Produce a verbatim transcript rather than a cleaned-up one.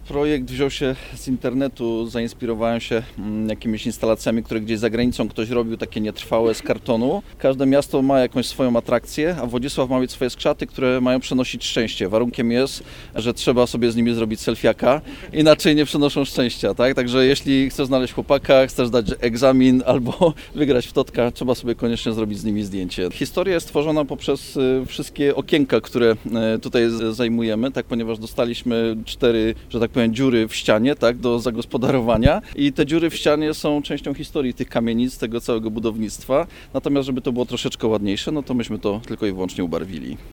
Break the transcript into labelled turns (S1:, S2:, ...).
S1: Projekt wziął się z internetu, zainspirowałem się mm, jakimiś instalacjami, które gdzieś za granicą ktoś robił, takie nietrwałe z kartonu. Każde miasto ma jakąś swoją atrakcję, a Wodzisław ma mieć swoje skrzaty, które mają przenosić szczęście. Warunkiem jest, że trzeba sobie z nimi zrobić selfiaka, inaczej nie przenoszą szczęścia, tak? Także jeśli chcesz znaleźć chłopaka, chcesz dać egzamin albo wygrać w totka, trzeba sobie koniecznie zrobić z nimi zdjęcie. Historia jest tworzona poprzez y, wszystkie okienka, które y, tutaj z- zajmujemy, tak, ponieważ dostaliśmy cztery, że tak powiem, dziury w ścianie, tak, do zagospodarowania i te dziury w ścianie są częścią historii tych kamienic, tego całego budownictwa. Natomiast żeby to było troszeczkę ładniejsze, no to myśmy to tylko i wyłącznie ubarwili.